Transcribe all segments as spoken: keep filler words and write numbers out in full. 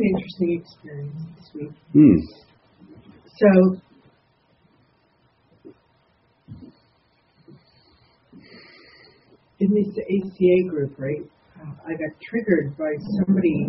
an interesting experience this week. Hmm. So, in this A C A group, right, uh, I got triggered by somebody.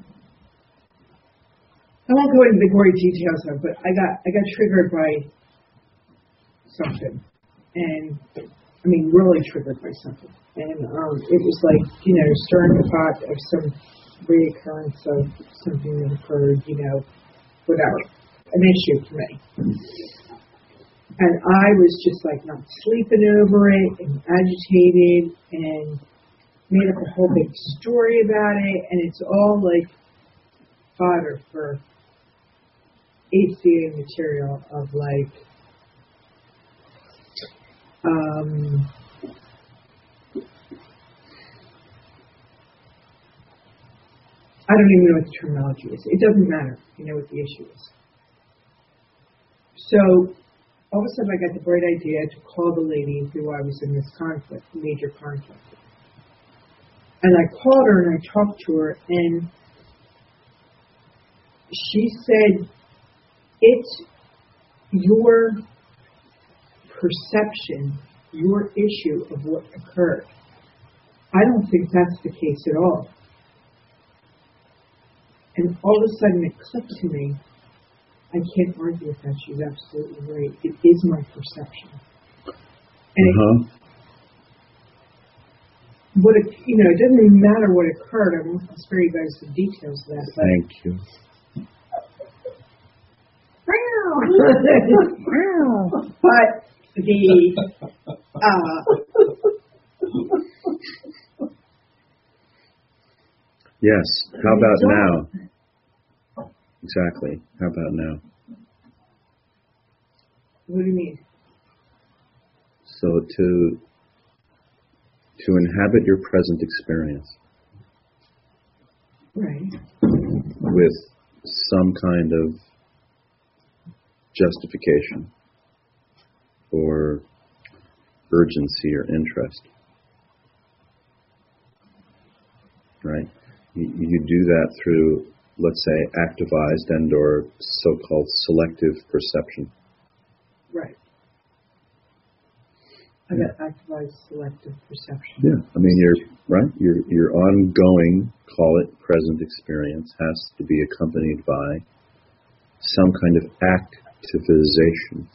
I won't go into the gory details of it, but I got I got triggered by something, and I mean really triggered by something, and um, it was like you know stirring the pot of some reoccurrence of something that occurred, you know, whatever, an issue for me. And I was just like not sleeping over it and agitated and made up a whole big story about it. And it's all like fodder for A C A material of like, um, I don't even know what the terminology is. It doesn't matter. You know what the issue is. So, all of a sudden I got the bright idea to call the lady who I was in this conflict, major conflict with. And I called her and I talked to her, and she said, it's your perception, your issue of what occurred. I don't think that's the case at all. And all of a sudden it clicked to me, I can't argue with that. She's absolutely right. It is my perception. And uh-huh. it, what it, you know, it doesn't even matter what occurred. I won't spare you guys the details of that. Thank you. But the uh, yes. How about now? Exactly. How about now? What do you mean? So to to inhabit your present experience, right, with some kind of justification or urgency or interest, right? You, you do that through, let's say, activized and or so-called selective perception. Right. I got activized selective perception. Yeah, I mean, your right, your your ongoing, call it present experience, has to be accompanied by some kind of activization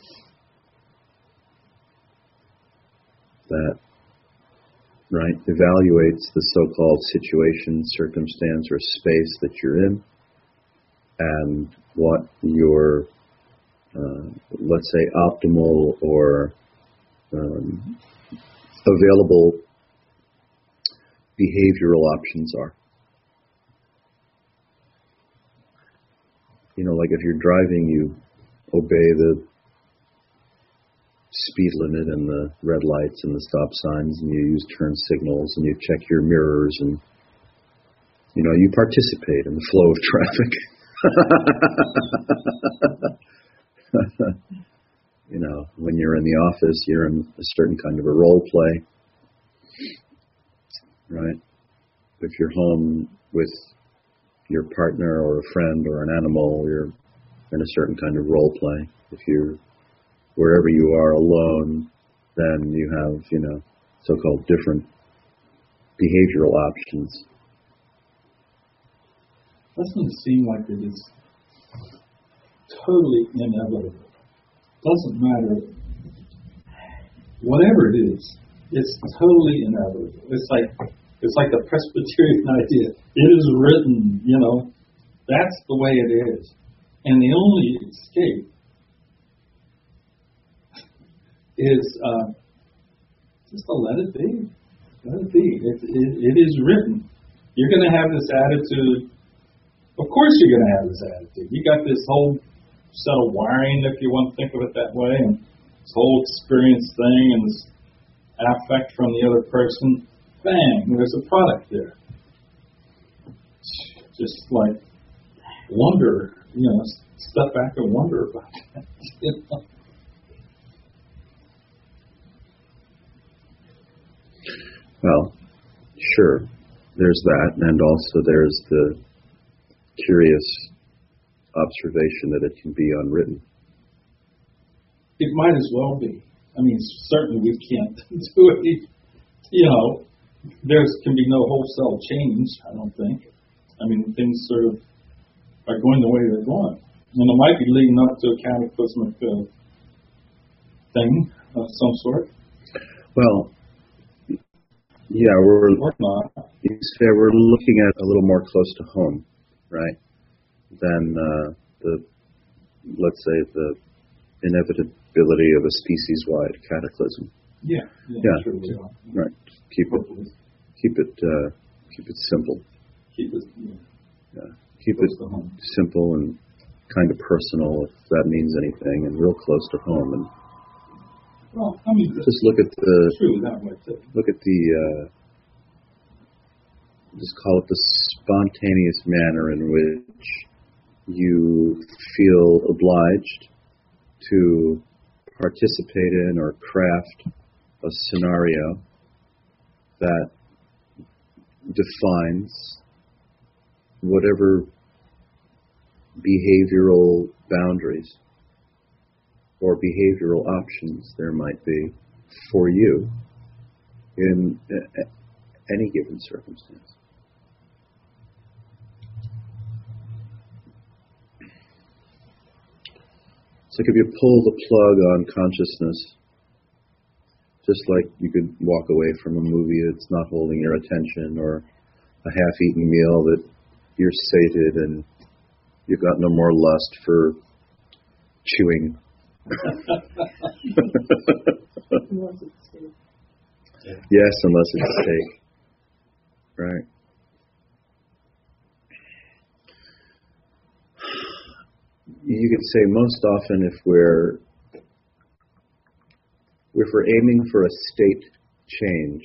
that, right, evaluates the so-called situation, circumstance, or space that you're in, and what your, uh, let's say, optimal or um, available behavioral options are. You know, like if you're driving, you obey the speed limit and the red lights and the stop signs, and you use turn signals, and you check your mirrors, and, you know, you participate in the flow of traffic. You know, when you're in the office, you're in a certain kind of a role play, right? If you're home with your partner or a friend or an animal, you're in a certain kind of role play. If you're wherever you are alone, then you have, you know, so-called different behavioral options. Doesn't seem like it is totally inevitable. Doesn't matter. Whatever it is, it's totally inevitable. It's like it's like the Presbyterian idea. It is written, you know. That's the way it is. And the only escape is uh, just to let it be. Let it be. It, it, it is written. You're going to have this attitude. Of course you're going to have this attitude. You got this whole set of wiring, if you want to think of it that way, and this whole experience thing and this affect from the other person. Bang, there's a product there. Just like wonder, you know, step back and wonder about that. You know? Well, sure, there's that, and also there's the curious observation that it can be unwritten. It might as well be. I mean, certainly we can't do it. You know, there can be no wholesale change, I don't think. I mean, things sort of are going the way they're going. And it might be leading up to a cataclysmic uh, thing of some sort. Well, yeah, we're, Or not. you say we're looking at a little more close to home, right, than uh, the, let's say, the inevitability of a species-wide cataclysm. Yeah. Yeah. Yeah. Sure we are. Right. Keep it, Hopefully. keep it, uh, keep it simple. Keep it, yeah, Yeah. Keep close it to home. simple and kind of personal, if that means anything, and real close to home. And Well, I mean, it's just look at the true that way too. look at the uh, just call it the spontaneous manner in which you feel obliged to participate in or craft a scenario that defines whatever behavioral boundaries or behavioral options there might be for you in a- any given circumstance. It's like if you pull the plug on consciousness, just like you could walk away from a movie that's not holding your attention, or a half-eaten meal that you're sated and you've got no more lust for chewing. Unless it's steak. Yes, unless it's steak. Right. You could say most often if we're if we're aiming for a state change,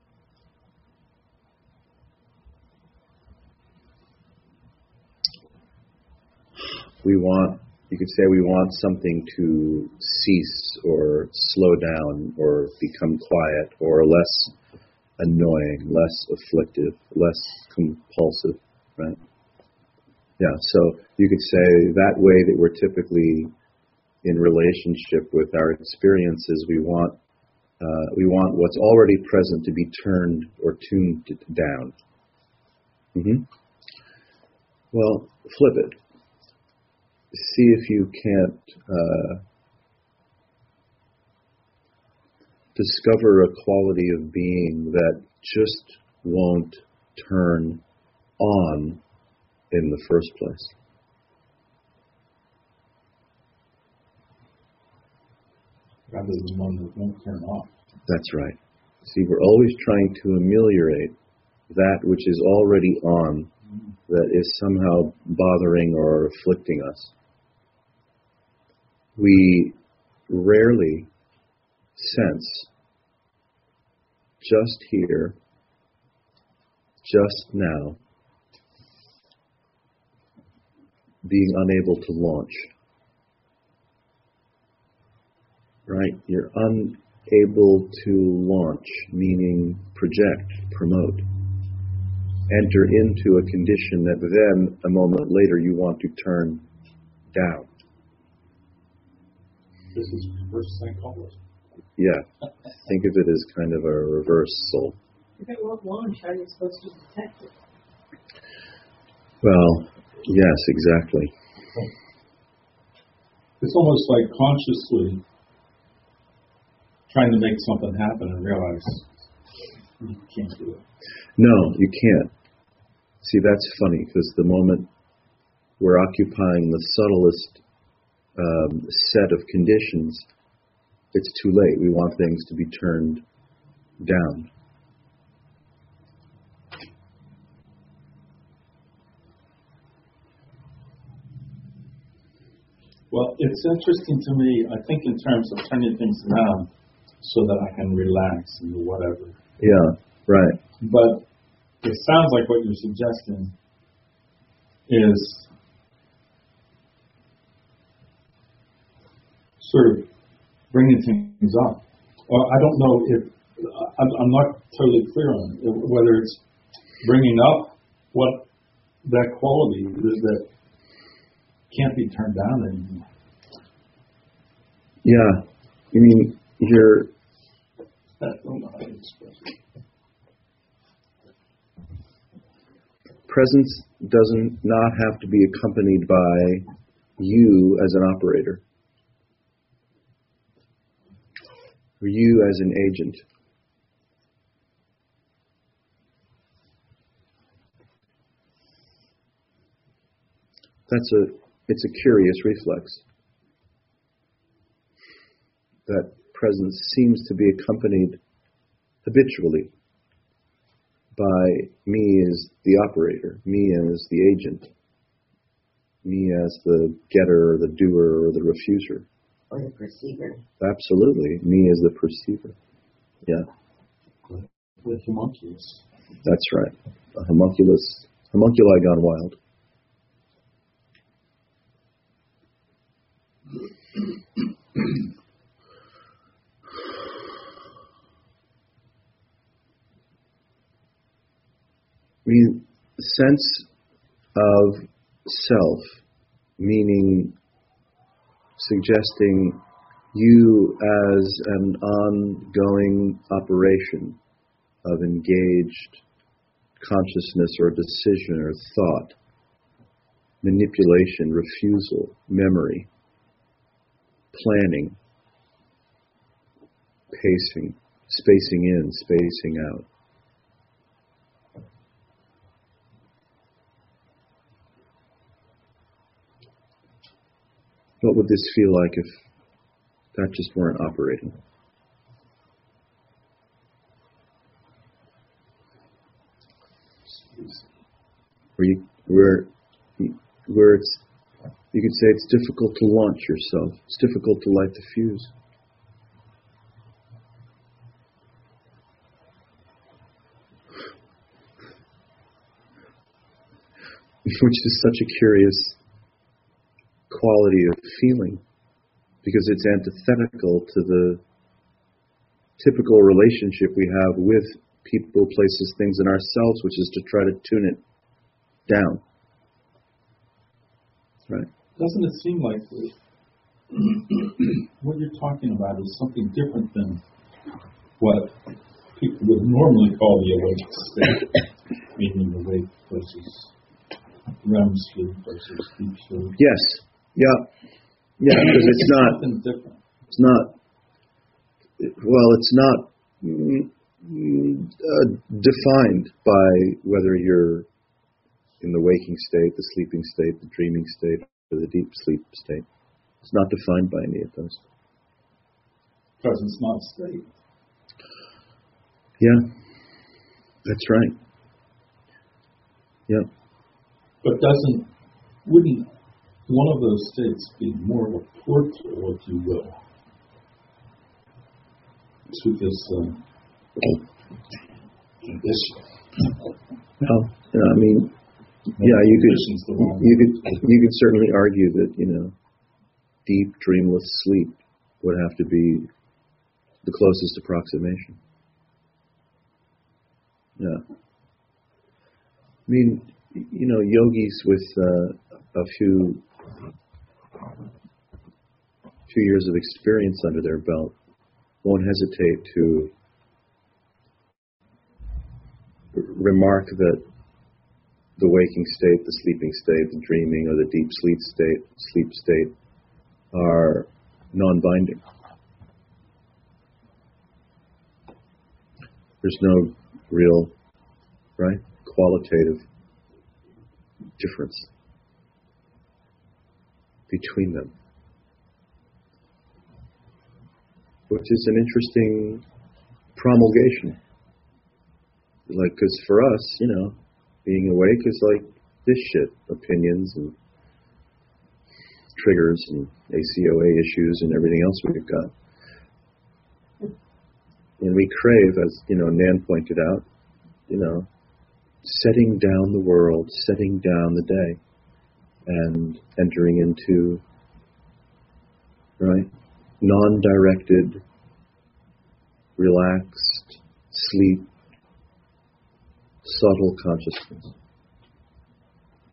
we want, you could say we want something to cease or slow down or become quiet or less annoying, less afflictive, less compulsive, right? Yeah, so you could say that way that we're typically in relationship with our experiences, we want uh, we want what's already present to be turned or tuned down. Mm-hmm. Well, flip it. See if you can't uh, discover a quality of being that just won't turn on in the first place. Rather than one that won't turn off. That's right. See, we're always trying to ameliorate that which is already on, mm-hmm. that is somehow bothering or afflicting us. We rarely sense just here, just now, being unable to launch. Right? You're unable to launch, meaning project, promote, enter into a condition that then, a moment later, you want to turn down. This is reverse psychology. Yeah. Think of it as kind of a reversal. If it won't launch, how are you supposed to detect it? Well, yes, exactly. It's almost like consciously trying to make something happen and realize you can't do it. No, you can't. See, that's funny, because the moment we're occupying the subtlest um, set of conditions, it's too late. We want things to be turned down. Well, it's interesting to me, I think, in terms of turning things down so that I can relax and do whatever. Yeah, right. But it sounds like what you're suggesting is sort of bringing things up. Well, I don't know if, I'm, I'm not totally clear on it, whether it's bringing up what that quality that can't be turned down anymore. Yeah. I mean, you're, I don't know how to express it. presence doesn't not have to be accompanied by you as an operator or you as an agent. That's a, it's a curious reflex. That presence seems to be accompanied habitually by me as the operator, me as the agent, me as the getter or the doer or the refuser. Or the perceiver. Absolutely, me as the perceiver. Yeah. The homunculus. That's right. A homunculus, homunculi gone wild. I mean, sense of self, meaning suggesting you as an ongoing operation of engaged consciousness or decision or thought, manipulation, refusal, memory, planning, pacing, spacing in, spacing out. What would this feel like if that just weren't operating? Where you, where, where it's, you could say it's difficult to launch yourself. It's difficult to light the fuse. Which is such a curious quality of feeling, because it's antithetical to the typical relationship we have with people, places, things, and ourselves, which is to try to tune it down. Right? Doesn't it seem like what you're talking about is something different than what people would normally call the awake state, meaning awake versus R E M sleep versus deep sleep? Yes. Yeah. Yeah, because it's not, something different. It's not, well, it's not mm, mm, uh, defined by whether you're in the waking state, the sleeping state, the dreaming state, or the deep sleep state. It's not defined by any of those. Because it's not state. Yeah, that's right. Yeah. But doesn't, wouldn't one of those states be more of a portal, if you will, to this uh, condition? Well, you know, I mean, yeah, you could, you could, you could certainly argue that, you know, deep, dreamless sleep would have to be the closest approximation. Yeah. I mean, you know, yogis with uh, a few few years of experience under their belt won't hesitate to r- remark that the waking state, the sleeping state, the dreaming, or the deep sleep state, sleep state are non-binding. There's no real, right, qualitative difference between them, which is an interesting promulgation. Like, because for us, you know, being awake is like this shit, opinions and triggers and A C O A issues and everything else we've got. And we crave, as, you know, Nan pointed out, you know, setting down the world, setting down the day, and entering into, right, non-directed, relaxed, sleep, subtle consciousness.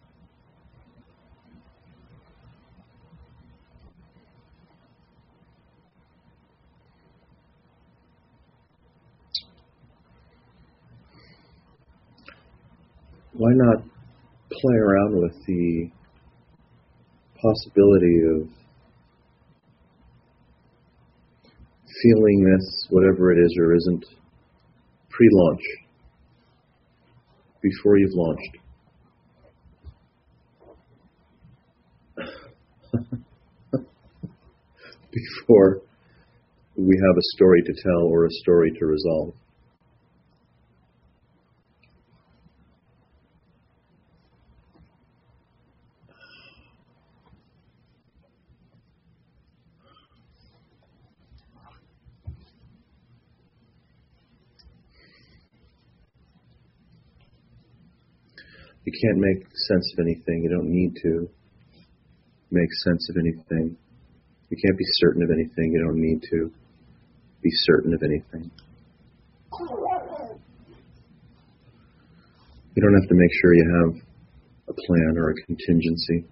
why not play around with the possibility of feeling this, whatever it is or isn't, pre-launch, before you've launched. Before we have a story to tell or a story to resolve. You can't make sense of anything. You don't need to make sense of anything. You can't be certain of anything. You don't need to be certain of anything. You don't have to make sure you have a plan or a contingency.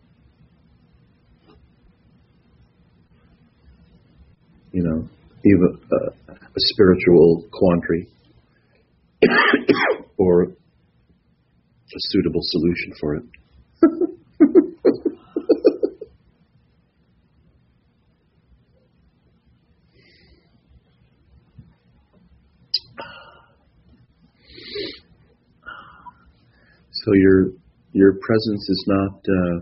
You know, you have a, a, a spiritual quandary or a suitable solution for it. So your your presence is not. Uh,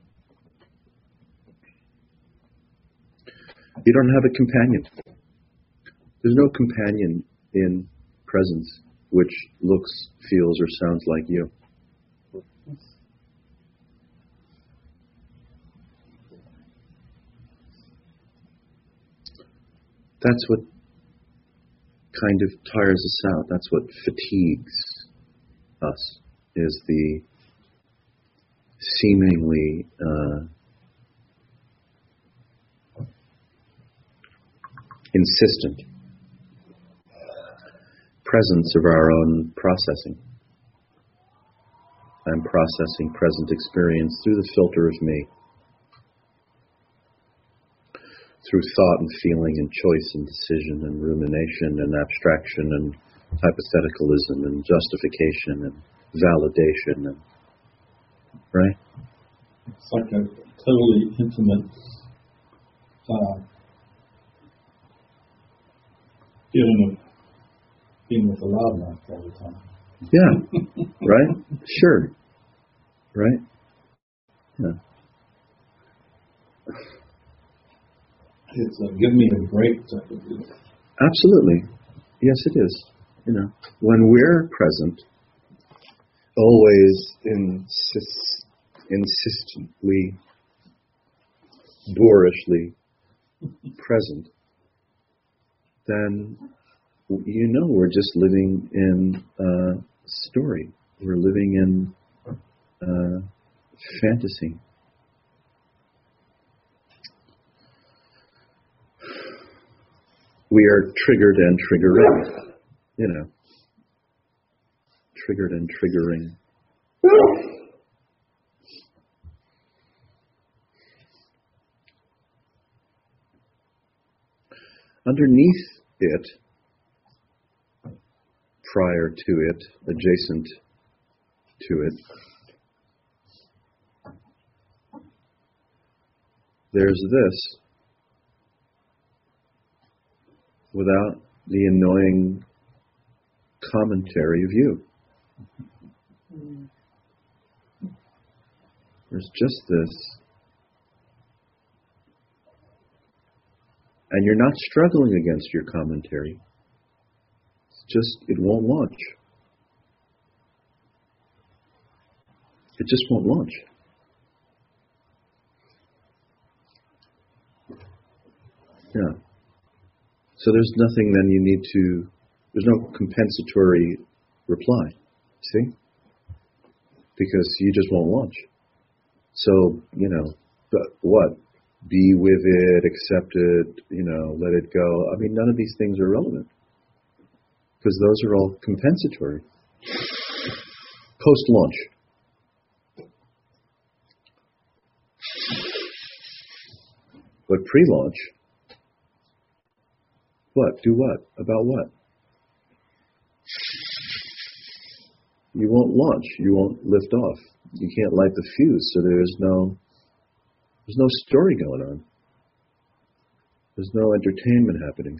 you don't have a companion. There's no companion in presence which looks, feels, or sounds like you. That's what kind of tires us out. That's what fatigues us, is the seemingly uh, insistent presence of our own processing. I'm processing present experience through the filter of me, through thought and feeling and choice and decision and rumination and abstraction and hypotheticalism and justification and validation, and right? It's like a totally intimate uh, feeling of being with a loudmouth all the time. Yeah, right? Sure. Right? Yeah. It's a give me a break type of deal. Absolutely. Yes, it is. You know, when we're present, always insist, insistently, boorishly present, then you know we're just living in a story. We're living in uh, fantasy. We are triggered and triggering, you know. Triggered and triggering. Underneath it, prior to it, adjacent to it, there's this, without the annoying commentary of you. There's just this. And you're not struggling against your commentary. It's just, it won't launch. It just won't launch. Yeah. So there's nothing then you need to, there's no compensatory reply. See? Because you just won't launch. So, you know, but what? Be with it, accept it, you know, let it go. I mean, none of these things are relevant. Because those are all compensatory. Post-launch. But pre-launch, what? Do what? About what? you won't launch, you won't lift off. You can't light the fuse, so there's no there's no story going on. There's no entertainment happening.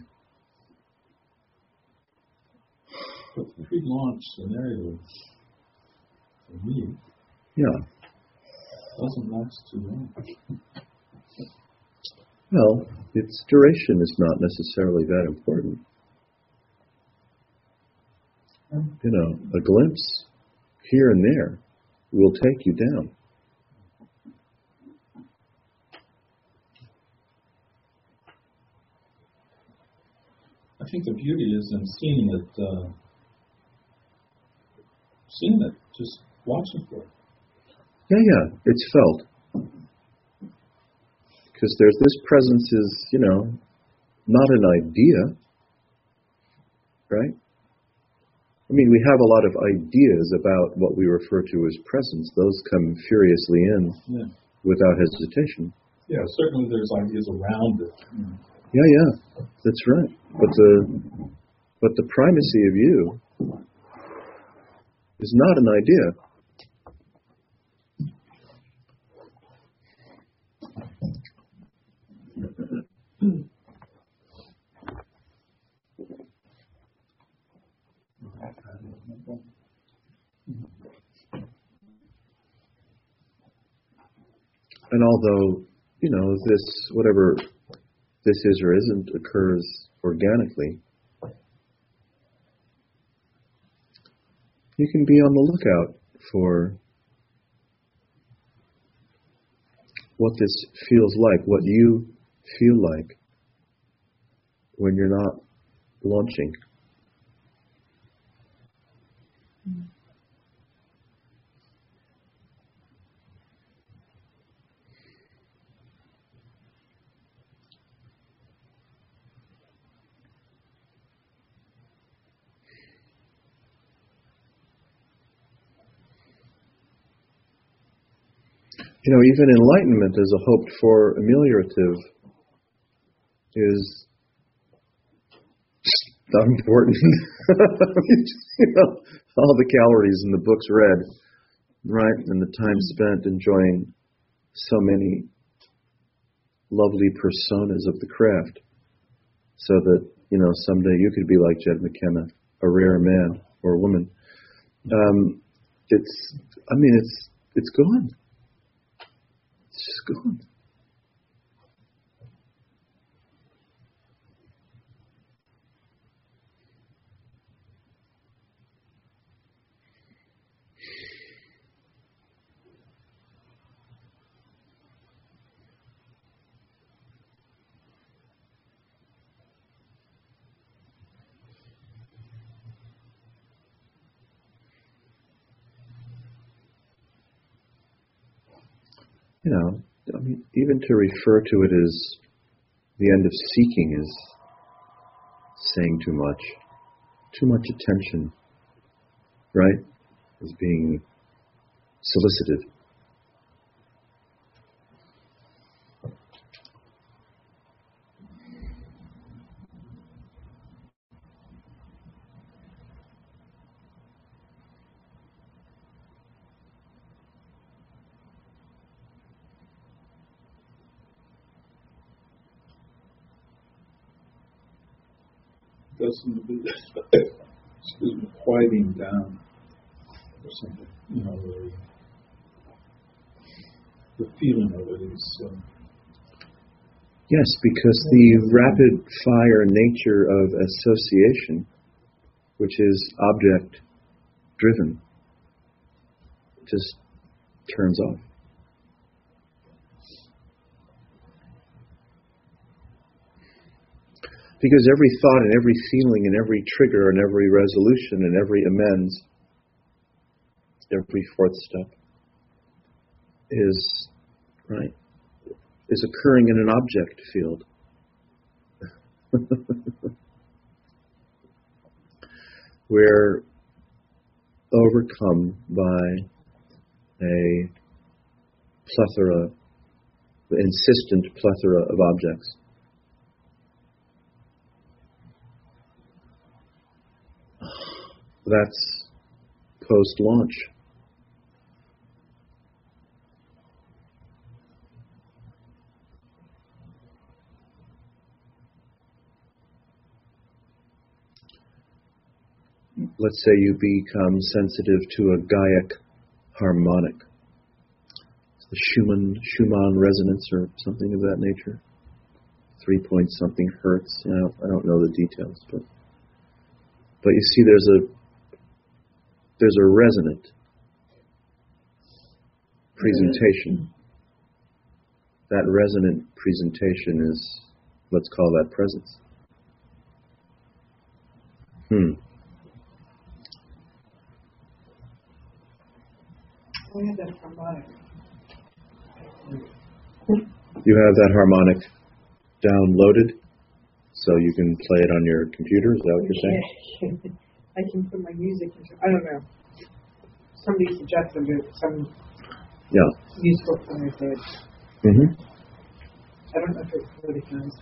But the pre-launch scenario, for me, Yeah. doesn't last too long. Well, its duration is not necessarily that important. You know, a glimpse here and there will take you down. I think the beauty is in seeing it, uh, seeing it, just watching for it. Yeah, yeah, it's felt. Because there's this presence is, you know, not an idea, right? I mean, we have a lot of ideas about what we refer to as presence. Those come furiously in Yeah. without hesitation. Yeah, certainly there's ideas around it. Mm. Yeah, yeah, that's right. But the but the primacy of you is not an idea. And although, you know, this, whatever this is or isn't, occurs organically, you can be on the lookout for what this feels like, what you feel like when you're not launching. You know, even enlightenment as a hoped for ameliorative is not important. You know, all the calories in the books read, right, and the time spent enjoying so many lovely personas of the craft, so that, you know, someday you could be like Jed McKenna, a rare man or woman. Um, it's, I mean, it's it's gone. It's just gone. You know, I mean, even to refer to it as the end of seeking is saying too much. Too much attention, right, is being solicited. Does seem to be, excuse me, quieting down or something. You know, the, the feeling of it is. Um, Yes, because the rapid fire nature of association, which is object driven, just turns off. Because every thought and every feeling and every trigger and every resolution and every amends, every fourth step is, right, is occurring in an object field. We're overcome by a plethora, the insistent plethora of objects. That's post-launch. Let's say you become sensitive to a Gaiac harmonic, the Schumann Schumann resonance or something of that nature. Three point something hertz. You know, I don't know the details, but but you see, there's a there's a resonant presentation. That resonant presentation is, let's call that presence. Hmm. I have that harmonic. You have that harmonic downloaded, so you can play it on your computer. Is that what you're saying? I can put my music into. I don't know. Somebody suggested it. Some Yeah. musical thing I did. Mm-hmm. I don't know if it really counts.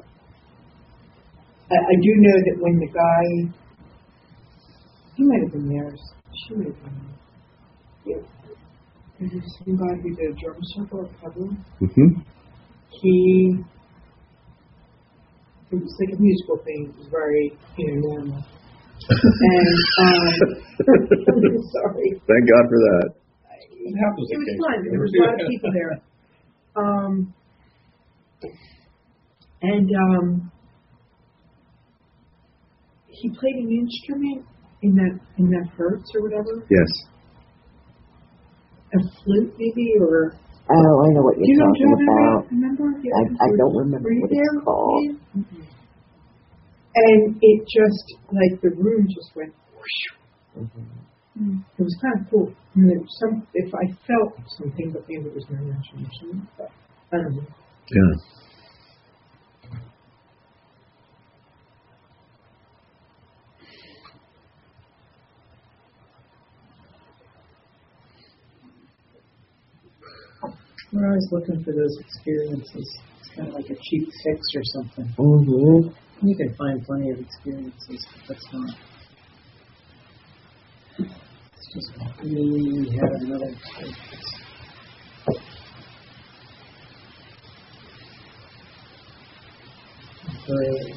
I, I do know that when the guy, he might have been there. She might have been there. Yeah. There's some guy who did a drum circle at Pueblo. Mm-hmm. He, it was like a musical thing. It was very, you know, normal. And, um, I'm sorry. Thank God for that. It happens It was occasionally. fun. There was a lot of people there. Um, and um, he played an instrument in that in that hertz or whatever. Yes. A flute, maybe, or Oh, I know what do you're you know what talking I'm talking about. about? Remember? Yeah, I, I don't remember were you what there? it's called. Yeah. Mm-hmm. And it just like the room just went. Whoosh. Mm-hmm. It was kind of cool. I mean, there was some, if I felt something, but maybe it was my imagination. But I don't know. Yeah. We're always looking for those experiences. It's kind of like a cheap fix or something. Mm-hmm. You can find plenty of experiences, but that's not. It's just we have another experience. Very,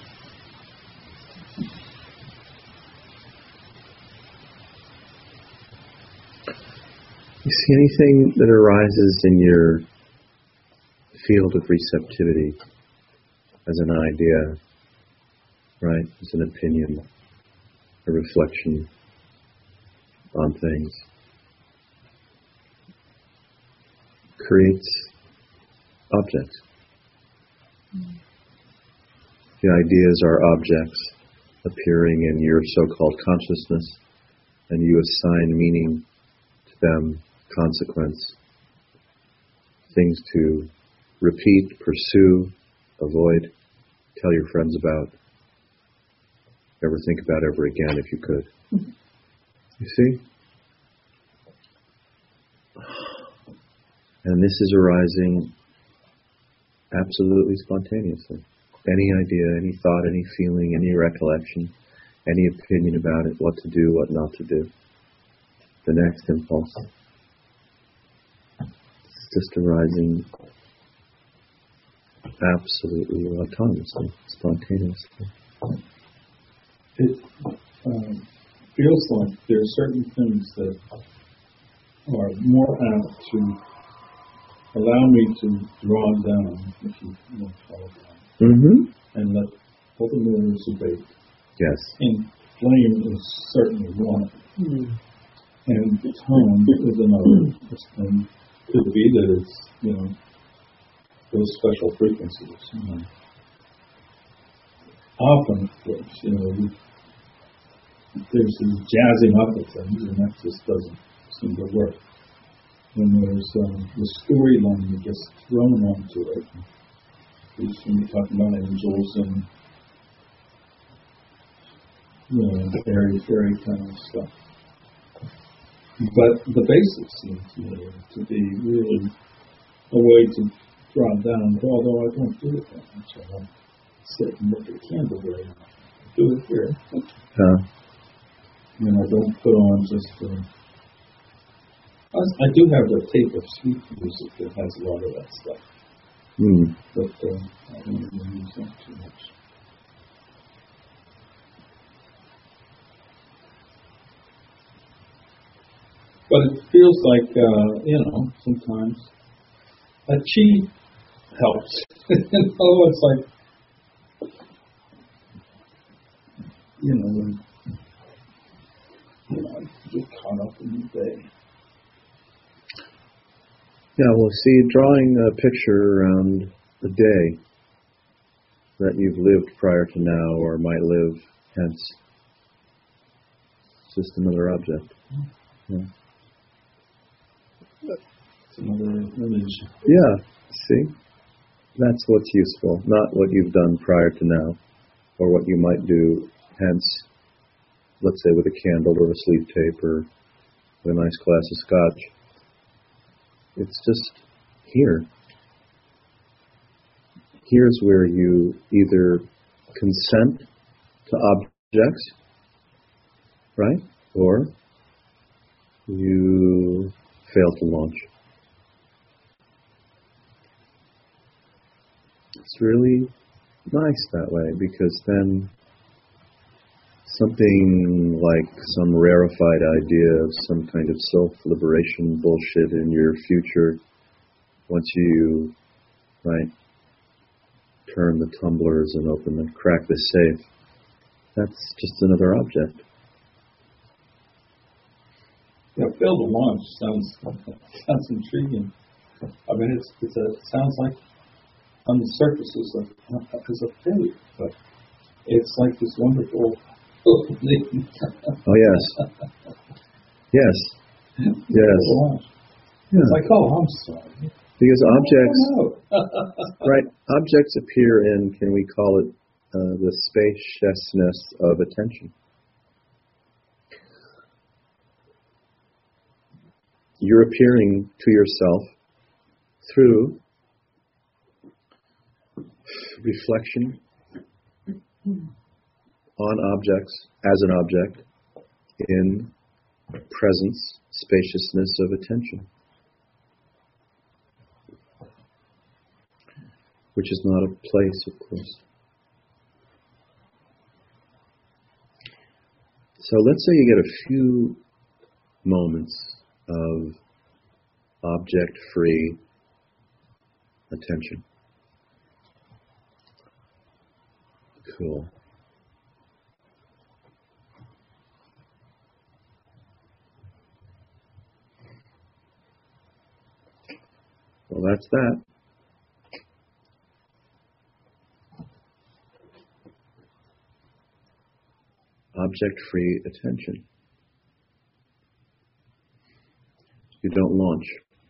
You see anything that arises in your field of receptivity as an idea, right? As an opinion, a reflection on things, creates objects. The ideas are objects appearing in your so-called consciousness, and you assign meaning to them, consequence, things to repeat, pursue, avoid, tell your friends about, ever think about ever again if you could. You see? And this is arising absolutely spontaneously. Any idea, any thought, any feeling, any recollection, any opinion about it, what to do, what not to do. The next impulse. It's just arising absolutely autonomously, spontaneously. It um, feels like there are certain things that are more apt to allow me to draw down, if you want to call it that, Mm-hmm. and let all the mirrors abate. Yes. And flame is certainly one. hmm. And tone is another. And could be that it's, you know, those special frequencies. You know. Often, of course, you know, we, there's this jazzing up of things, and that just doesn't seem to work. When there's um, the storyline that gets thrown onto it, we seem to be talking about angels and, you know, fairy, fairy kind of stuff. But the basics seem to me to be really a way to draw down, although I don't do it that much. I don't sit and look at candle very much. I do it here. Uh, You know, don't put on just. Uh, I, I do have the tape of sweet music that has a lot of that stuff, Hmm. but uh, I don't really use that too much. But it feels like, uh, you know, sometimes a chi helps. Oh, it's like, you know, when, you know, you get caught up in the day. Yeah, well, see, drawing a picture around the day that you've lived prior to now or might live hence, it's just another object. Yeah. It's another image. Yeah, see? That's what's useful, not what you've done prior to now, or what you might do hence, let's say with a candle or a sleep tape or with a nice glass of scotch. It's just here. Here's where you either consent to objects, right? Or you fail to launch. It's really nice that way, because then something like some rarefied idea of some kind of self-liberation bullshit in your future, once you, right, turn the tumblers and open the, crack the safe, that's just another object. Yeah, fail to launch sounds sounds intriguing. I mean, it's, it's a, it sounds like on the surface is a, is a failure, but it's like this wonderful opening. Oh, yes. Yes. Yes. Launch. Yeah. It's like, oh, I'm sorry. Because objects, Oh, no. right, objects appear in, can we call it, uh, the spaciousness of attention. You're appearing to yourself through reflection on objects as an object in presence, spaciousness of attention, which is not a place, of course. So let's say you get a few moments of object-free attention. Cool. Well, that's that. Object-free attention. You don't launch.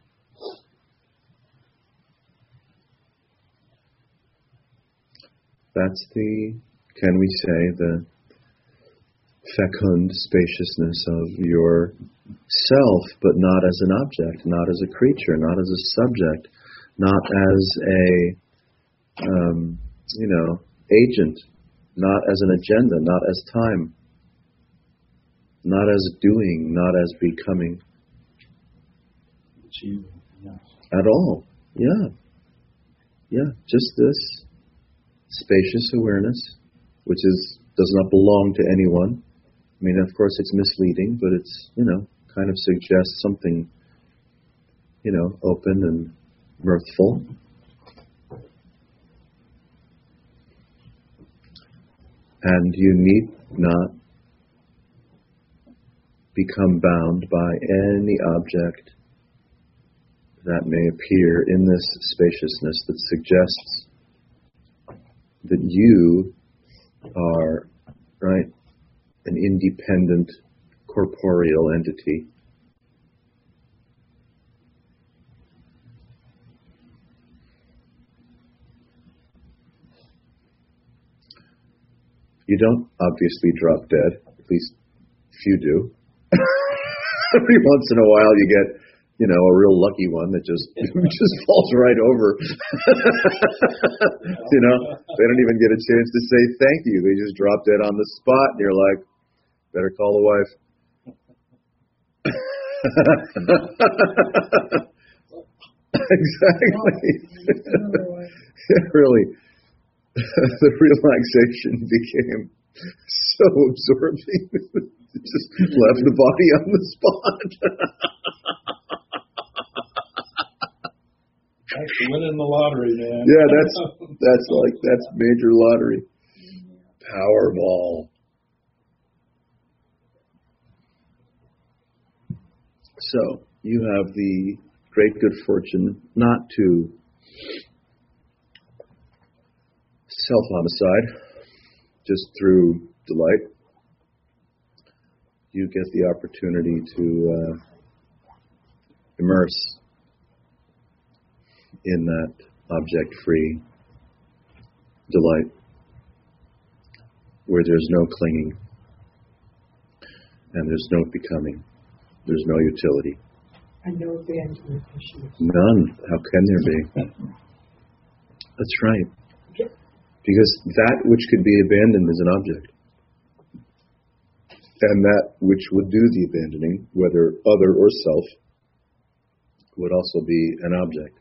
That's the, can we say, the fecund spaciousness of your self, but not as an object, not as a creature, not as a subject, not as a, um, you know, agent, not as an agenda, not as time, not as doing, not as becoming. Achieving, yes. At all. Yeah. Yeah. Just this spacious awareness, which is does not belong to anyone. I mean, of course, it's misleading, but it's, you know, kind of suggests something, you know, open and mirthful. And you need not become bound by any object that may appear in this spaciousness that suggests that you are, right, an independent corporeal entity. You don't obviously drop dead, at least few do. Every once in a while you get, you know, a real lucky one that just just falls right over. You know, they don't even get a chance to say thank you. They just drop dead on the spot, and you're like, Better call the wife. Exactly. Really, the relaxation became so absorbing. It just left the body on the spot. That's winning the lottery, man. Yeah, that's that's like that's major lottery. Powerball. So you have the great good fortune not to self-homicide just through delight. You get the opportunity to uh, immerse in that object-free delight where there's no clinging and there's no becoming. There's no utility. And no abandonment issues. None. How can there be? That's right. Yep. Because that which could be abandoned is an object. And that which would do the abandoning, whether other or self, would also be an object.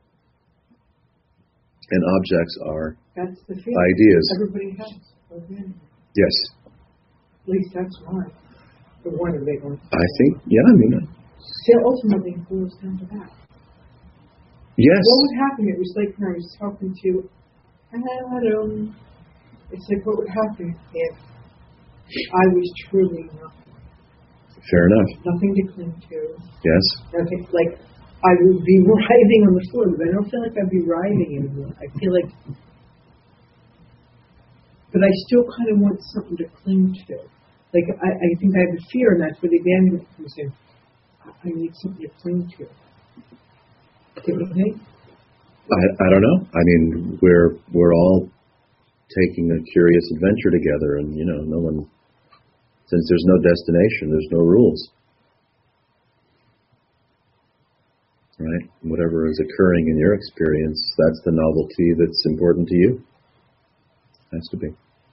And objects are That's the feeling ideas. everybody has. Abandonment. Yes. At least that's one. The one of the big ones. I think, yeah, I mean, So ultimately it boils down to that. yes. What would happen? It was like when I was talking to Adam. It's like what would happen if I was truly nothing? Fair enough. Nothing to cling to. Yes. Nothing, like I would be writhing on the floor, but I don't feel like I'd be writhing anymore. I feel like, but I still kind of want something to cling to. Like, I, I think I have a fear, and that's where the abandonment comes in. I need something to cling to. Do you think? I, I don't know. I mean, we're we're all taking a curious adventure together, and you know, no one. Since there's no destination, there's no rules, right? Whatever is occurring in your experience, that's the novelty that's important to you. Has to be.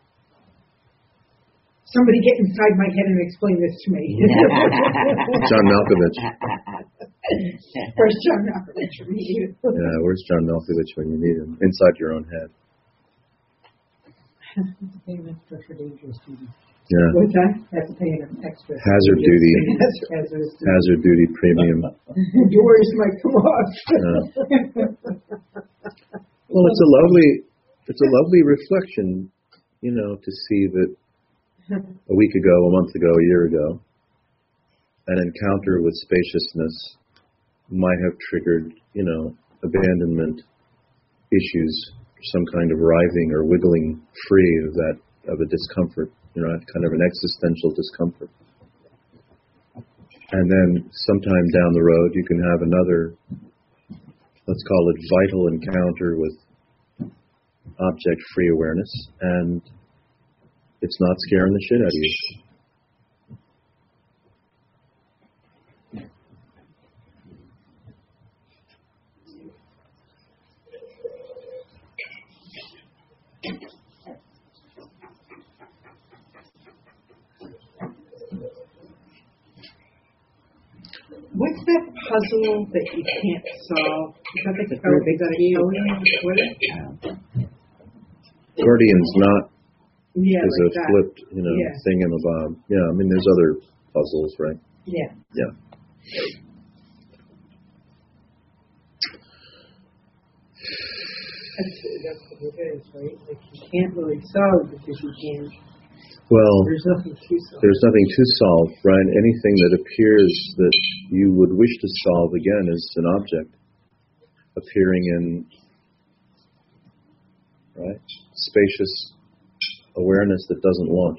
Somebody get inside my head and explain this to me. John Malkovich. Where's John Malkovich when you need him? Yeah, where's John Malkovich when you need him? Inside your own head. Have to pay an extra for dangerous duty. Yeah. What's that? Have to pay an extra. Hazard duty. Hazardous duty. Hazard duty premium. Doors might come off. Yeah. Well, it's a lovely, it's a lovely reflection, you know, to see that a week ago, a month ago, a year ago, an encounter with spaciousness might have triggered, you know, abandonment issues, some kind of writhing or wiggling free of that, of a discomfort, you know, kind of an existential discomfort. And then sometime down the road, you can have another, let's call it vital encounter with object-free awareness, and it's not scaring the shit out of you. What's that puzzle that you can't solve? Is that the code? Is that a code? What? Gordian's knot Yeah, is like a that. flipped, you know, Yeah. thingamabob. Yeah, I mean, there's other puzzles, right? Yeah. Yeah. That's, that's what it is, right? Like you can't really solve because you can't. Well, There's nothing to solve. there's nothing to solve, right? Anything that appears that you would wish to solve, again, is an object appearing in, right, spacious awareness that doesn't launch.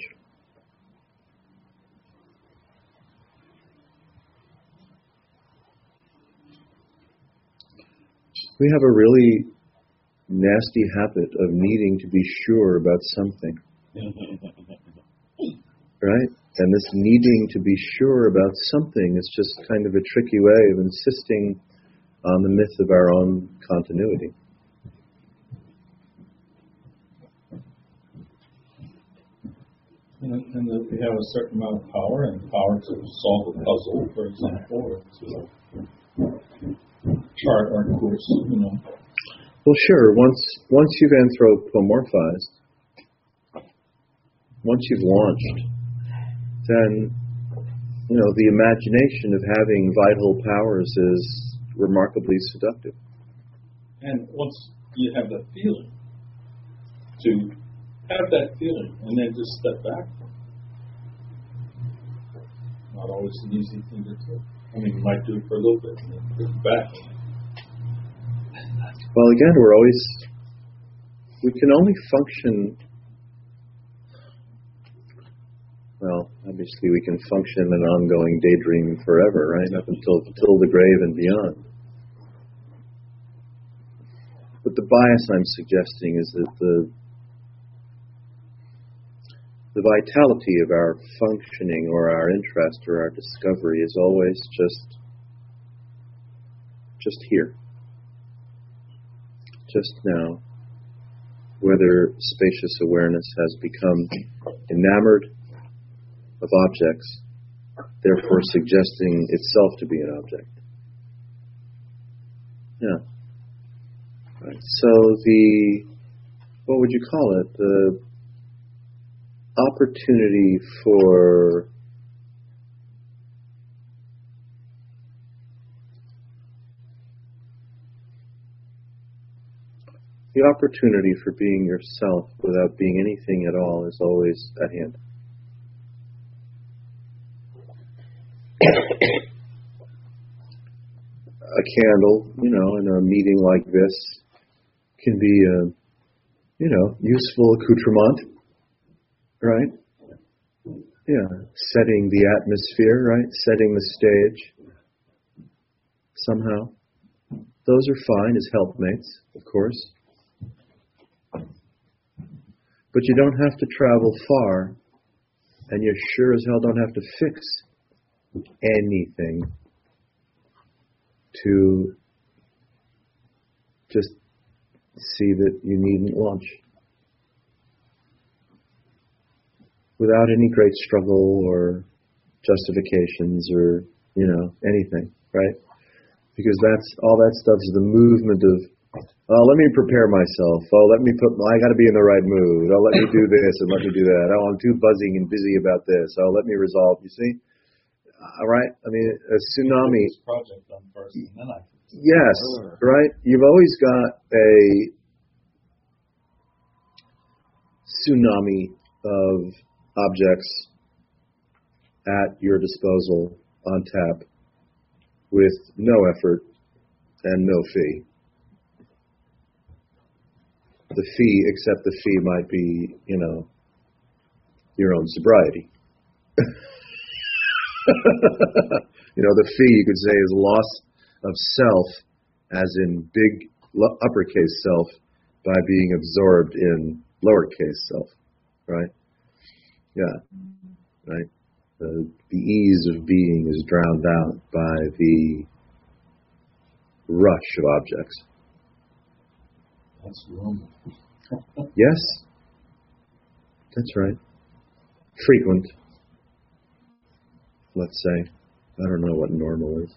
We have a really nasty habit of needing to be sure about something. Right? And this needing to be sure about something is just kind of a tricky way of insisting on the myth of our own continuity. And, and that we have a certain amount of power, and power to solve a puzzle, for example, or to chart our course, you know. Well, sure. Once once you've anthropomorphized, once you've launched, then you know the imagination of having vital powers is remarkably seductive. And once you have that feeling, to have that feeling, and then just step back from it. Not always an easy thing to do. I mean, you might do it for a little bit, and then get back. Well, again, we're always, we can only function, well, obviously we can function in an ongoing daydream forever, right, up until, until the grave and beyond. But the bias I'm suggesting is that the the vitality of our functioning or our interest or our discovery is always just just here. Just now. Whether spacious awareness has become enamored of objects, therefore suggesting itself to be an object. Yeah. Right. So the, what would you call it? The opportunity for the opportunity for being yourself without being anything at all is always at hand. A candle, you know, in a meeting like this can be a, you know, useful accoutrement. Right? Yeah. Setting the atmosphere, right? Setting the stage. Somehow. Those are fine as helpmates, of course. But you don't have to travel far, and you sure as hell don't have to fix anything to just see that you needn't launch. Without any great struggle or justifications or, you know, anything, right? Because that's, all that stuff is the movement of, oh, let me prepare myself. Oh, let me put, I got to be in the right mood. Oh, let me do this and let me do that. Oh, I'm too buzzing and busy about this. Oh, let me resolve. You see? All right? I mean, a tsunami. This project done first, and then I can. Yes, right? You've always got a tsunami of objects at your disposal on tap with no effort and no fee. The fee, except the fee might be, you know, your own sobriety. You know, the fee, you could say, is loss of self, as in big uppercase self, by being absorbed in lowercase self, right? Yeah, right. The, the ease of being is drowned out by the rush of objects. That's normal. Yes, that's right. Frequent, let's say. I don't know what normal is.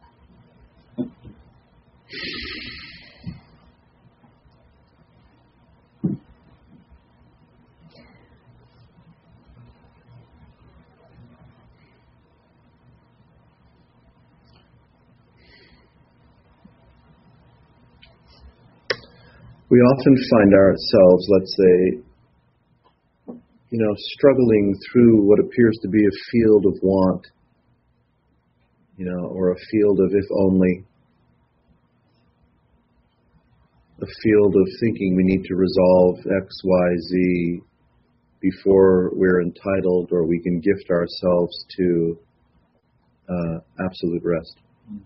We often find ourselves, let's say, you know, struggling through what appears to be a field of want, you know, or a field of if only, a field of thinking we need to resolve X, Y, Z before we're entitled or we can gift ourselves to uh, absolute rest.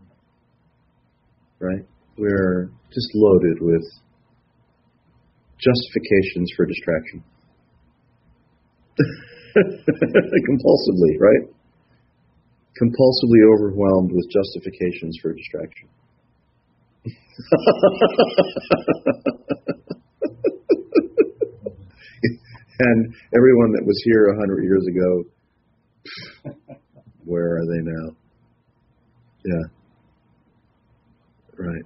Right? We're just loaded with justifications for distraction. Compulsively, right? Compulsively overwhelmed with justifications for distraction. And everyone that was here a hundred years ago, where are they now? Yeah. Right.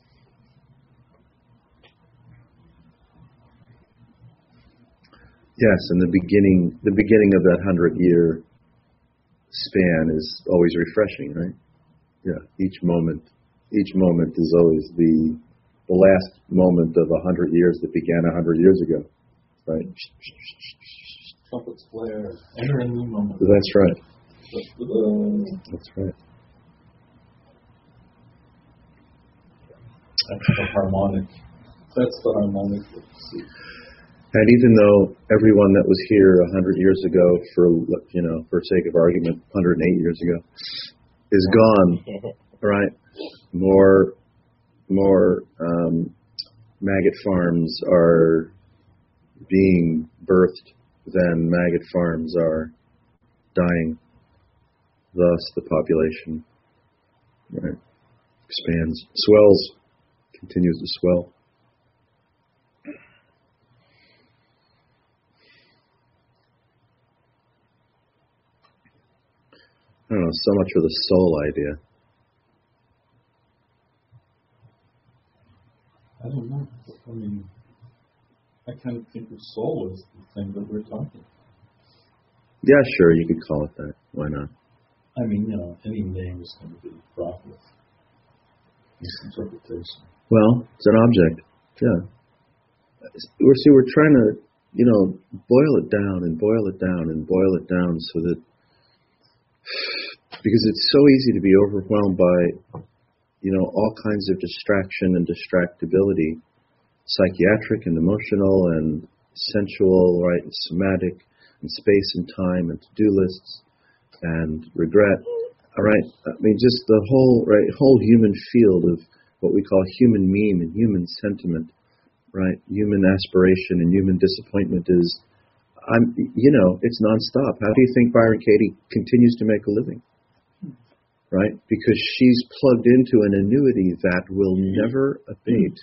Yes, and the beginning, the beginning of that hundred-year span is always refreshing, right? Yeah. Each moment, each moment is always the the last moment of a hundred years that began a hundred years ago, right? Trumpets flare, enter a new moment. That's right. Da-da-da. That's right. That's the harmonic. That's the harmonic. And even though everyone that was here a hundred years ago, for you know, for sake of argument, one hundred eight years ago, is gone, right? More, more um, maggot farms are being birthed than maggot farms are dying. Thus, the population, right, expands, swells, continues to swell. I don't know, so much for the soul idea. I don't know. I mean, I kind of think of soul as the thing that we're talking. Yeah, sure, you could call it that. Why not? I mean, you know, any name is going to be fraught with misinterpretation. Well, it's an object. Yeah. We're see, we're trying to, you know, boil it down and boil it down and boil it down so that, because it's so easy to be overwhelmed by, you know, all kinds of distraction and distractibility, psychiatric and emotional and sensual, right, and somatic, and space and time and to-do lists and regret. All right, I mean, just the whole right whole human field of what we call human meme and human sentiment, right? Human aspiration and human disappointment is, I'm, you know, it's nonstop. How do you think Byron Katie continues to make a living? Right? Because she's plugged into an annuity that will never abate.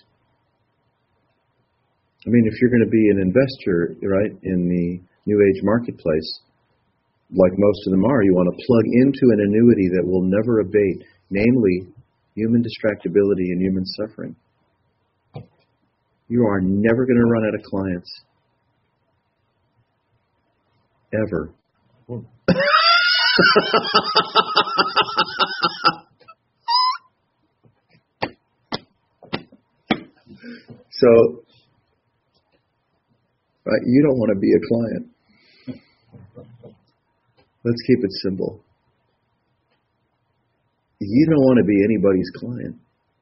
I mean, if you're going to be an investor, right, in the New Age marketplace, like most of them are, you want to plug into an annuity that will never abate, namely human distractibility and human suffering. You are never going to run out of clients. Ever. So, right, you don't want to be a client. Let's keep it simple. You don't want to be anybody's client.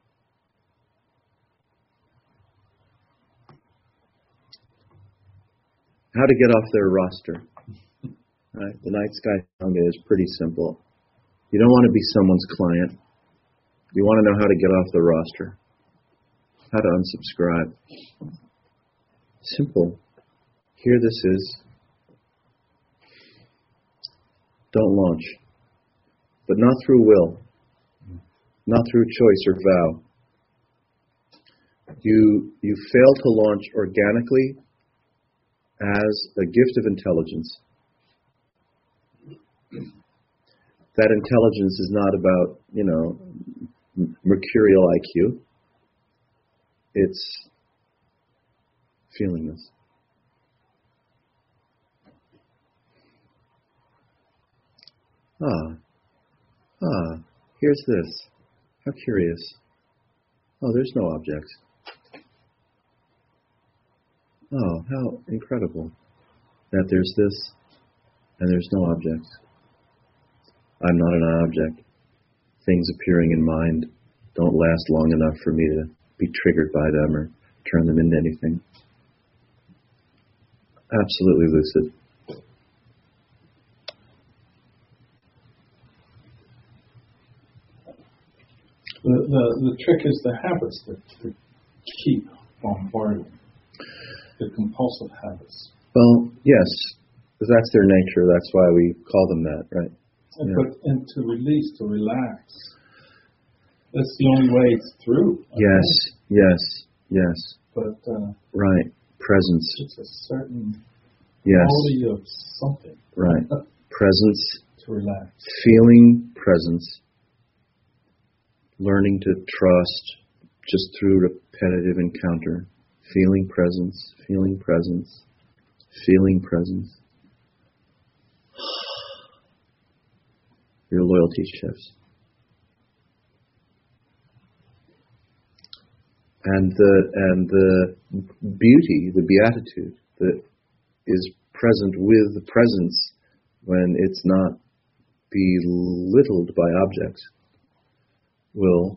How to get off their roster. Right? The Night Sky Sangha is pretty simple. You don't want to be someone's client. You want to know how to get off the roster. How to unsubscribe. Simple. Here this is. Don't launch. But not through will. Not through choice or vow. You, you fail to launch organically as a gift of intelligence. That intelligence is not about, you know, mercurial I Q. It's feelingness. Ah, ah, here's this. How curious. Oh, there's no object. Oh, how incredible that there's this and there's no object. I'm not an object. Things appearing in mind don't last long enough for me to be triggered by them or turn them into anything. Absolutely lucid. The, the, the trick is the habits that, that keep bombarding, the compulsive habits. Well, yes, because that's their nature. That's why we call them that, right? And, Yeah. but, and to release, to relax. That's the only way it's through. I Yes, think. yes, yes. But uh, Right. Presence. it's a certain Yes. quality of something Right. Presence, to relax. feeling presence, learning to trust just through repetitive encounter, feeling presence, feeling presence, feeling presence. Your loyalty shifts. And the and the beauty, the beatitude that is present with the presence when it's not belittled by objects will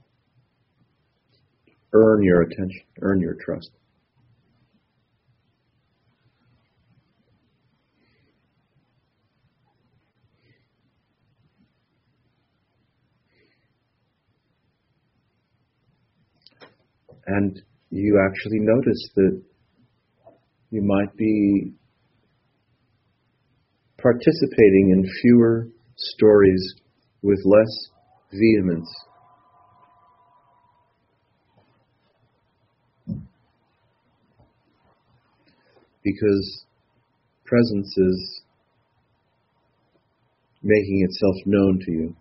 earn your attention, earn your trust. And you actually notice that you might be participating in fewer stories with less vehemence. Because presence is making itself known to you.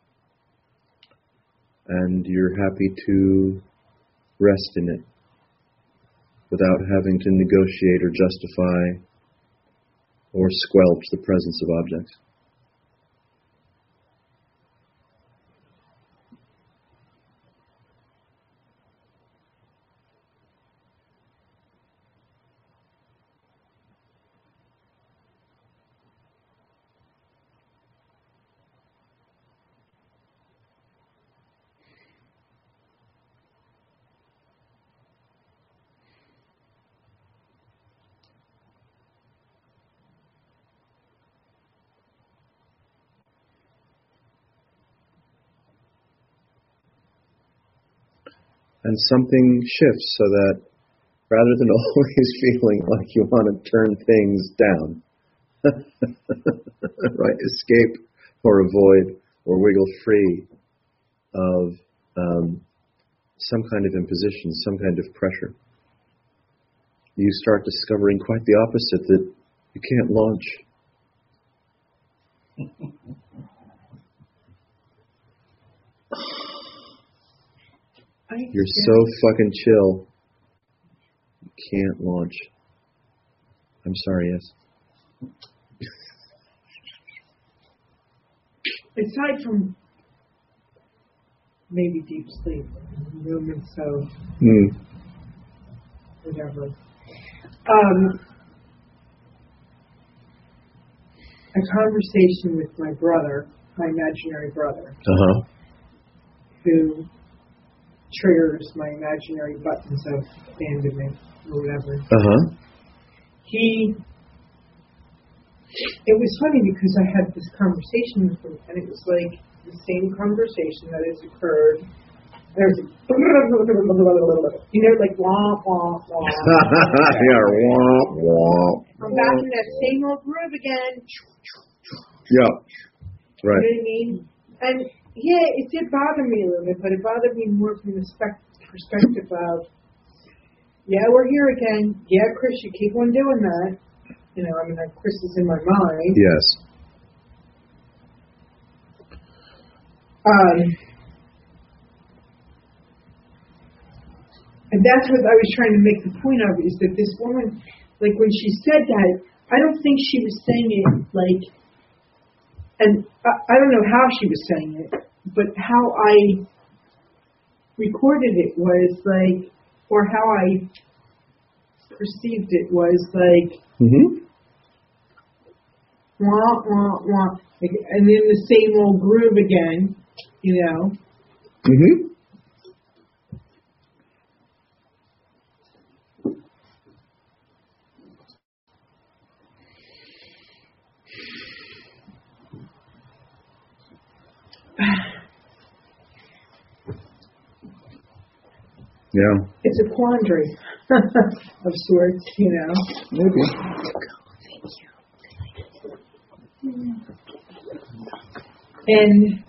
And you're happy to rest in it without having to negotiate or justify or squelch the presence of objects. And something shifts so that rather than always feeling like you want to turn things down, right, escape or avoid or wiggle free of um, some kind of imposition, some kind of pressure, you start discovering quite the opposite, that you can't launch. You're so fucking chill. You can't launch. I'm sorry, yes. Aside from maybe deep sleep, moments of Mm. whatever, um, a conversation with my brother, my imaginary brother, Uh-huh. who triggers my imaginary buttons of abandonment or whatever. Uh-huh. He, it was funny because I had this conversation with him, and it was like the same conversation that has occurred. There's, a, you know, like wah wah wah. Yeah, womp, womp. I'm back in that same old groove again. Yeah, You know right. what I mean? And yeah, it did bother me a little bit, but it bothered me more from the spec- perspective of, yeah, we're here again. Yeah, Chris, you keep on doing that. You know, I mean, like, Chris is in my mind. Yes. Um, and that's what I was trying to make the point of, is that this woman, like, when she said that, I don't think she was saying it, like, and I, I don't know how she was saying it, but how I recorded it was like, or how I perceived it was like, Mm-hmm. wah, wah, wah, like, and then the same old groove again, you know. Mm-hmm. Yeah. It's a quandary of sorts, you know. Maybe. And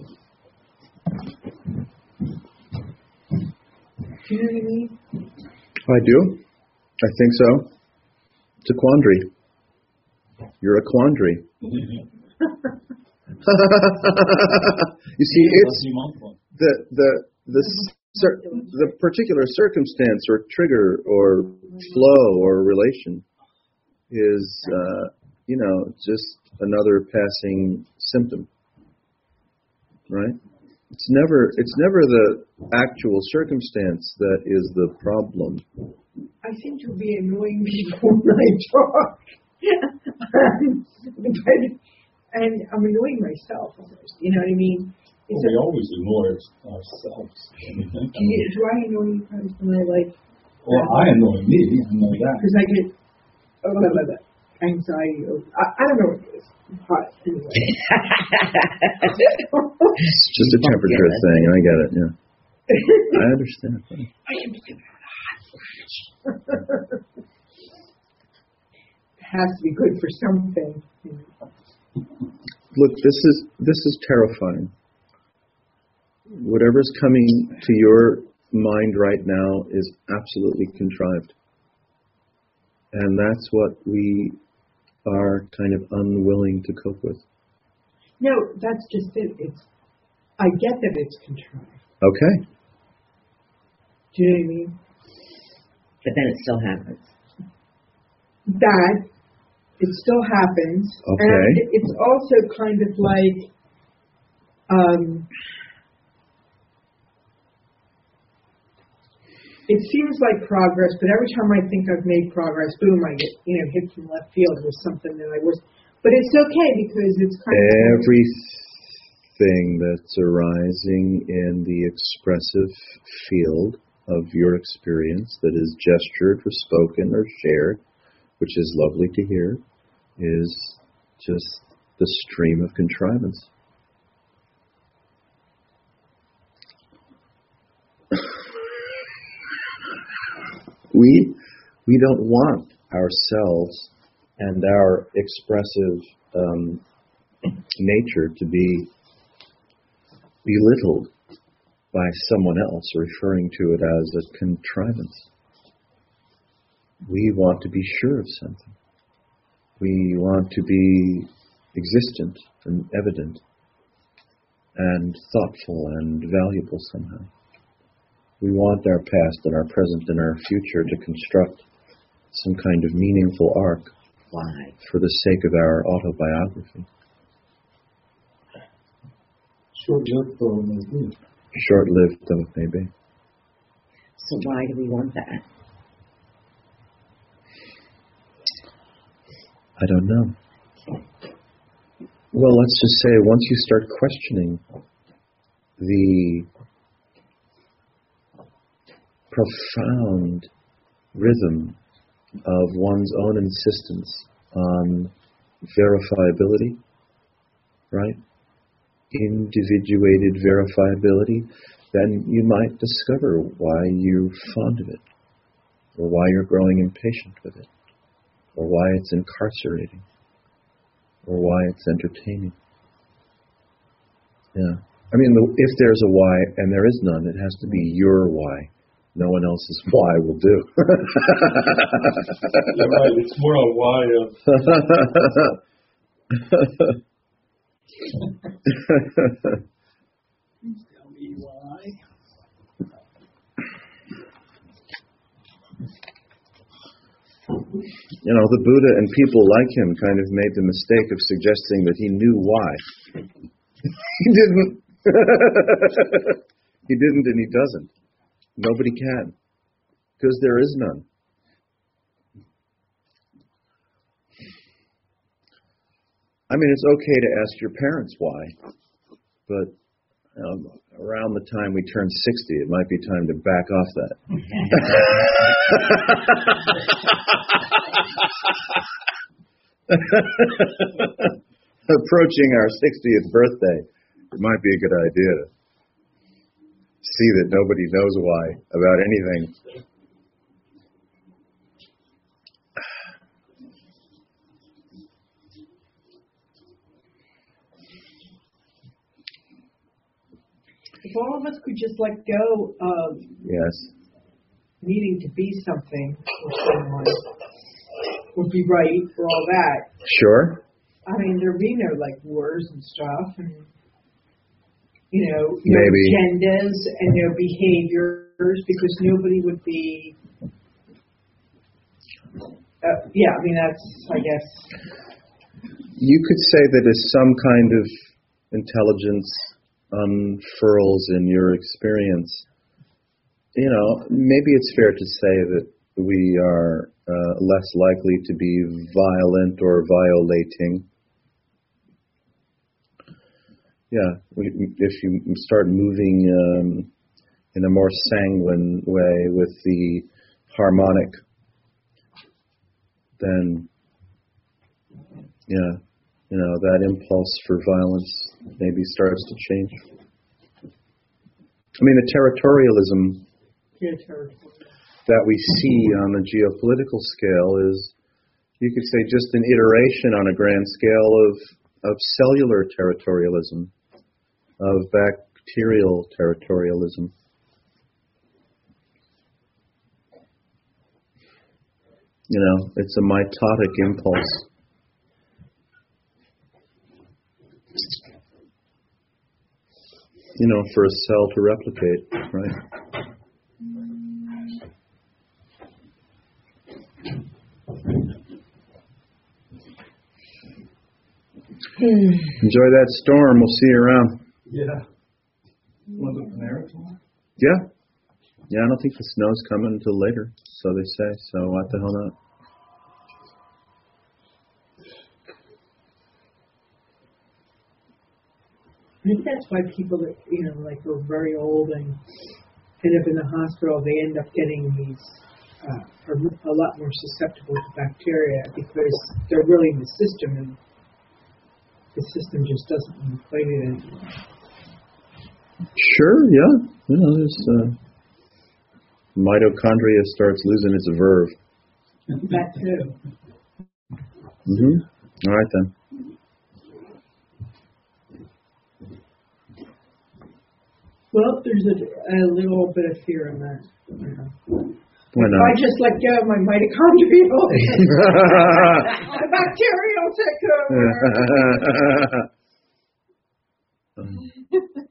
do you know what I mean? I do. I think so. It's a quandary. You're a quandary. you see, it's the the the cir- the particular circumstance or trigger or flow or relation is, uh, you know, just another passing symptom, right? It's never it's never the actual circumstance that is the problem. I seem to be annoying people when I talk. but, and I'm annoying myself almost. You know what I mean? Well, It's we a, always ignore ourselves. I mean, do, you, do I annoy you guys when I like? well, I annoy me. I know that. Because I get oh, blah, blah, blah, anxiety. Or, I, I don't know what it is. I'm hot anyway. It's just a temperature thing. I get it. Yeah, I understand. I can blame it on the hot. It has to be good for something. You know. Look, this is this is terrifying. Whatever's coming to your mind right now is absolutely contrived. And that's what we are kind of unwilling to cope with. No, that's just it. It's I get that it's contrived. Okay. Do you know what I mean? But then it still happens. That it still happens. Okay. And it's also kind of like um, it seems like progress, but every time I think I've made progress, boom, I get, you know, hit from left field with something that I was. But it's okay because it's kind of everything that's arising in the expressive field of your experience that is gestured or spoken or shared, which is lovely to hear, is just the stream of contrivance. we we don't want ourselves and our expressive um, nature to be belittled by someone else referring to it as a contrivance. We want to be sure of something. We want to be existent and evident and thoughtful and valuable somehow. We want our past and our present and our future to construct some kind of meaningful arc. Why? For the sake of our autobiography. Short-lived though it may be. Short-lived though it may be. So why do we want that? I don't know. Well, let's just say once you start questioning the profound rhythm of one's own insistence on verifiability, right? Individuated verifiability, then you might discover why you're fond of it, or why you're growing impatient with it, or why it's incarcerating, or why it's entertaining. Yeah. I mean, the, if there's a why, and there is none, it has to be your why. No one else's why will do. You're right. It's more a why of. Tell me why. You know, the Buddha and people like him kind of made the mistake of suggesting that he knew why. He didn't. He didn't and he doesn't. Nobody can. Because there is none. I mean, it's okay to ask your parents why, but um, around the time we turn sixty, it might be time to back off that. Approaching our sixtieth birthday, it might be a good idea to see that nobody knows why about anything. If all of us could just let go of Yes. needing to be something or someone, or be right, or all that, Sure. I mean, there'd be no like wars and stuff, and you know, no Maybe. agendas and no behaviors because nobody would be. Uh, yeah, I mean that's, I guess. You could say that as some kind of intelligence unfurls in your experience, you know, maybe it's fair to say that we are uh, less likely to be violent or violating. Yeah, we, if you start moving um, in a more sanguine way with the harmonic, then, yeah, you know, that impulse for violence maybe starts to change. I mean, the territorialism Yeah, territory. that we see on the geopolitical scale is, you could say, just an iteration on a grand scale of, of cellular territorialism, of bacterial territorialism. You know, it's a mitotic impulse. You know, for a cell to replicate, right? Enjoy that storm. We'll see you around. Yeah. Want to Panera tomorrow? Yeah. Yeah, I don't think the snow's coming until later, so they say. So what the hell not? I think that's why people that, you know, like are very old and end up in the hospital, they end up getting these, uh, are a lot more susceptible to bacteria because they're really in the system and the system just doesn't want to fight it anymore. Sure, yeah. You know, there's, uh, mitochondria starts losing its verve. That too. Mm-hmm. All right, then. Well, there's a, a little bit of fear in that. You know. Why If not? I just let go of my mitochondrial, the bacteria will take over.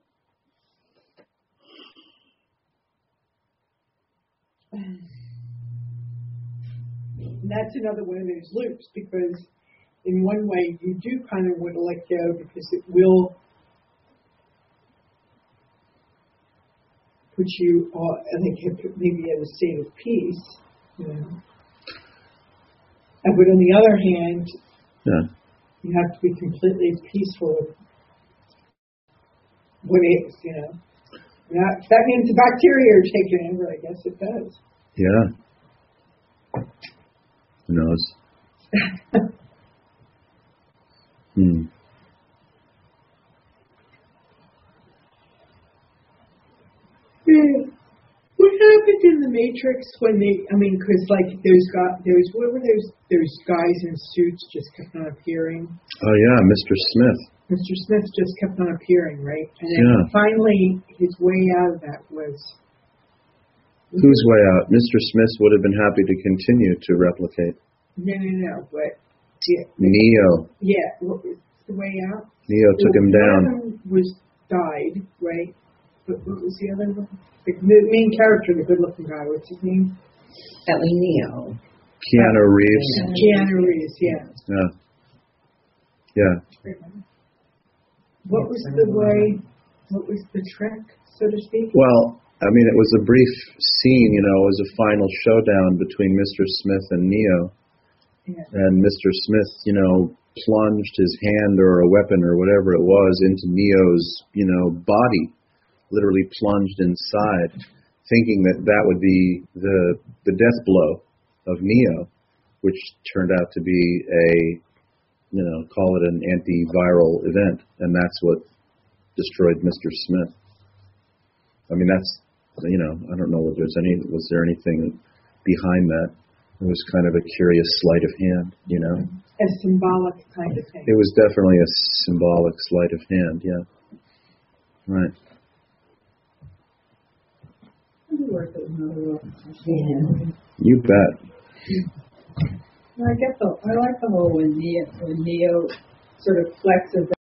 That's another one of those loops because in one way you do kind of want to let go because it will put you all, I think maybe in a state of peace, you know. And, but on the other hand, Yeah. you have to be completely peaceful with what is, you know. That, that means the bacteria are taking over, I guess it does. Yeah. Who knows? hmm. What happened in the Matrix when they, I mean, because like those guys, those, what were those, those guys in suits just kept on appearing? Oh, yeah, Mister Smith. Mister Smith just kept on appearing, right? And then Yeah. finally his way out of that was. Whose way out? Mister Smith would have been happy to continue to replicate. No, no, no, but. Yeah, Neo. yeah, what was the way out? Neo took him One down. of them was died, right? But what was the other one? The main character, the good-looking guy. What's his name? That was Neo. Keanu Reeves. Keanu Reeves. Yeah. Yeah. Yeah. What was the way? What was the trick, so to speak? Well, I mean, it was a brief scene, you know, it was a final showdown between Mister Smith and Neo. Yeah. And Mister Smith, you know, plunged his hand or a weapon or whatever it was into Neo's, you know, body, literally plunged inside, thinking that that would be the the death blow of Neo, which turned out to be a, you know, call it an antiviral event, and that's what destroyed Mister Smith. I mean, that's, you know, I don't know if there's any, was there anything behind that? It was kind of a curious sleight of hand, you know. A symbolic kind of thing. It was definitely a symbolic sleight of hand, yeah. Right. Work at another office. Yeah. You bet. I get the, I like the whole when Neo, when Neo sort of flexes